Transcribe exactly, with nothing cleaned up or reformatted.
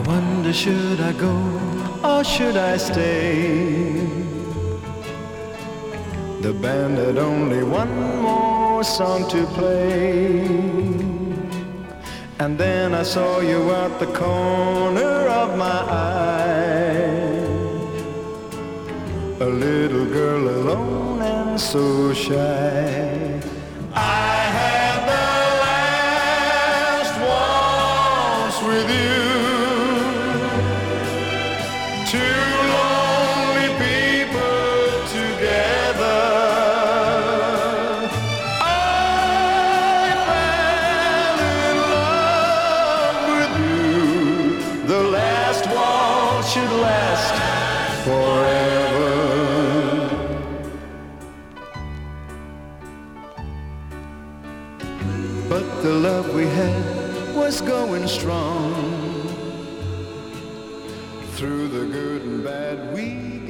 wonder, should I go or should I stay? The band had only one more song to play, and then I saw you at the corner of my eye, a little girl alone and so shy. I had the last waltz with you, two lonely people together. I fell in love with you. The last waltz should last forever. But the love we had was going strong. Through the good and bad we